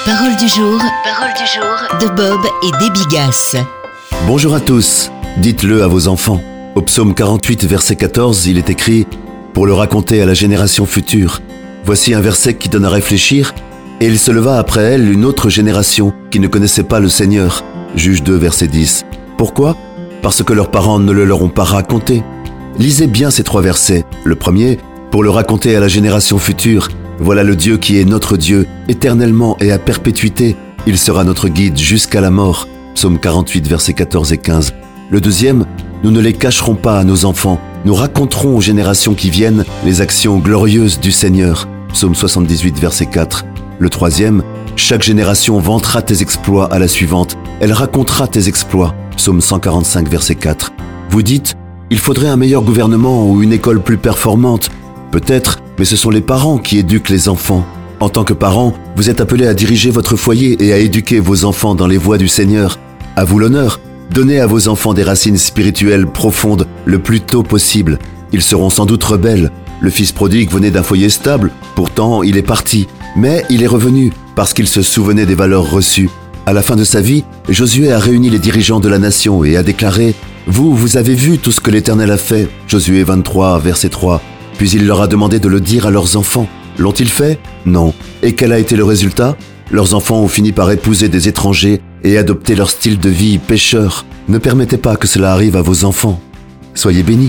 Parole du jour de Bob et Debbie Gass. Bonjour à tous, dites-le à vos enfants. Au psaume 48, verset 14, il est écrit « Pour le raconter à la génération future ». Voici un verset qui donne à réfléchir. « Et il se leva après elle une autre génération qui ne connaissait pas le Seigneur ». Juge 2, verset 10. Pourquoi ? Parce que leurs parents ne le leur ont pas raconté. Lisez bien ces 3 versets. Le premier, pour le raconter à la génération future. Voilà le Dieu qui est notre Dieu, éternellement et à perpétuité. Il sera notre guide jusqu'à la mort. Psaume 48, versets 14 et 15. Le deuxième, nous ne les cacherons pas à nos enfants. Nous raconterons aux générations qui viennent les actions glorieuses du Seigneur. Psaume 78, verset 4. Le troisième, chaque génération vantera tes exploits à la suivante. Elle racontera tes exploits. Psaume 145, verset 4. Vous dites, il faudrait un meilleur gouvernement ou une école plus performante. Peut-être, mais ce sont les parents qui éduquent les enfants. En tant que parents, vous êtes appelés à diriger votre foyer et à éduquer vos enfants dans les voies du Seigneur. À vous l'honneur. Donnez à vos enfants des racines spirituelles profondes le plus tôt possible. Ils seront sans doute rebelles. Le fils prodigue venait d'un foyer stable, pourtant il est parti. Mais il est revenu parce qu'il se souvenait des valeurs reçues. À la fin de sa vie, Josué a réuni les dirigeants de la nation et a déclaré « Vous avez vu tout ce que l'Éternel a fait » Josué 23, verset 3. Puis il leur a demandé de le dire à leurs enfants. L'ont-ils fait ? Non. Et quel a été le résultat ? Leurs enfants ont fini par épouser des étrangers et adopter leur style de vie pécheur. Ne permettez pas que cela arrive à vos enfants. Soyez bénis.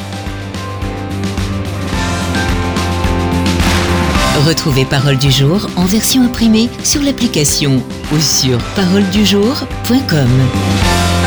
Retrouvez Parole du jour en version imprimée sur l'application ou sur paroledujour.com.